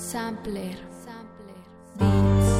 Sampler Beats.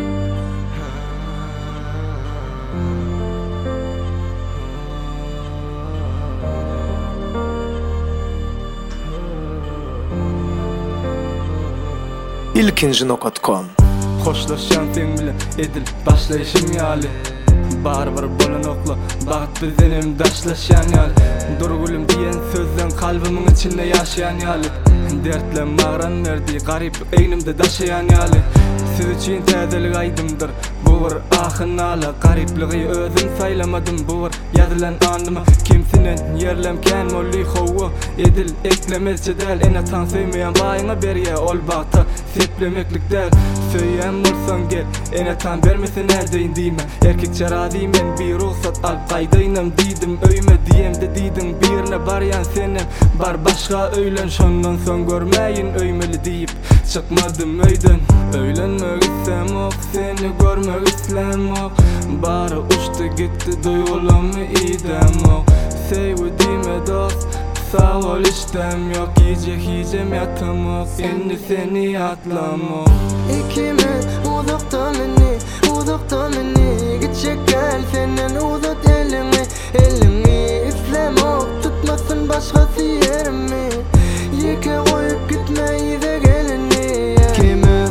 ilkinji.com Hoşlaşan sen bilen edil başlayışım yali Barbar bolan okla Bağıt bizdenim daşlaşan yali Durgulum diyen sözden kalbimin içinde yaşayan yali Dertle mağran verdi garip eynimde daşayan yali Siz için täzelik aydımdır bu bir ahın ala Garipliği özüm saylamadım bu bir yazılan anıma Kimsinin yerlemken molli hovu edil eklemezçe del Ene tan söymeyen bayına beriye ol bağıta seplemeklik der Söyyen olsan gel ene tan vermesin erdeyin diyme Erkekçe radiymen bir ruhsat al kaydaynam diydim Öyme diyem de diydin birine baryan senem Bar başka öylen şondan son görmeyin öymeli deyip Çıkmadım öyden Öylenmek istem ok seni görmek istem ok Bari uçtu gitti duygulamı idem ok Seyvi diyme dost sağ ol iştem yok yiyeceğim yatım ok Şimdi seni atlam ok İkimiz uzakta meni Gidecek gel senden uzat elini İslam ok tutmasın başkası yerimi Yeke koyup gitmeyi de gelini İkimiz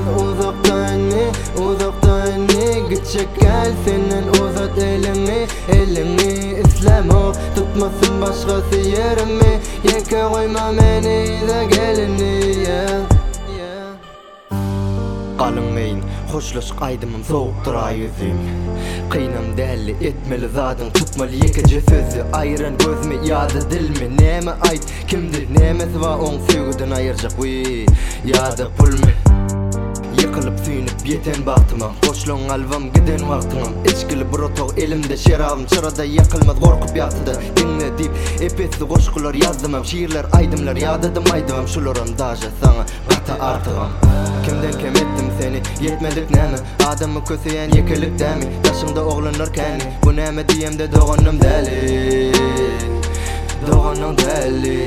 uzakta eni Gidecek gel senden uzat elini İslam ok tutmasın başkası yerimi Yeke koyma meni de gelini Kalınmayın, hoşlaşık aydımım soğuktur ay yüzüm Kıynam deli etmeli zadın tutmalı yekece sözü Ayıran gözüme yad edilme Neme ait kimdir nemesi var on sevgiden ayıracak Yada pulme Yıkılıp süynüp yeten baktıma Koşluğun alvam giden vaktıma İçkili brotok elimde şerabım Çırada yakılmaz korkup yatıda Dinle deyip epesi koşkular yazdımam Şiirler aydımlar yadadım aydımam Şuloram daja sana kata artığım Kimden kem ettim seni yetmedik nemi Adamı köseyen yekelik demi Taşımda oğlanlar kendi Bu nemi diyemde doğanım deli Doğanım deli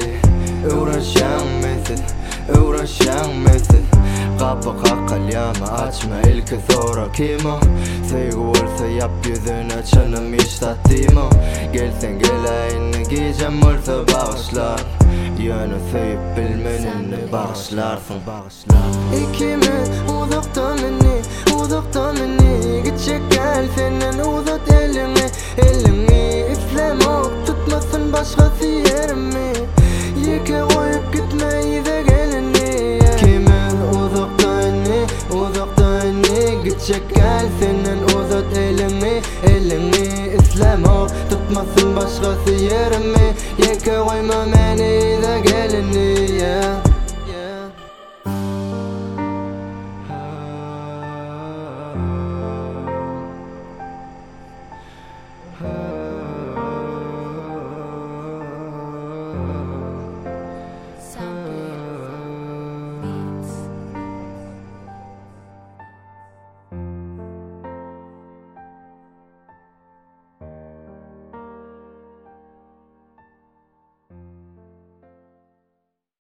Uğraşan mesin Kapı kalyama açma ilki sonra kimo Sevgi olsa yap yüzüne çanım iştat dimo Gelsen geleyini giyeceğim olsa bağışlar Yönü sevip bilmenini bağışlarsın İkimiz uzakta meni Gidecek gel senden uzat elini İslam ok tutmasın başkası yerimi Yeke koyup gitmeyi de gelini İkimiz uzakta eni Gidecek gel senden uzat elini İslam ok tutmasın başkası yerimi Yeke koyma meni de gelini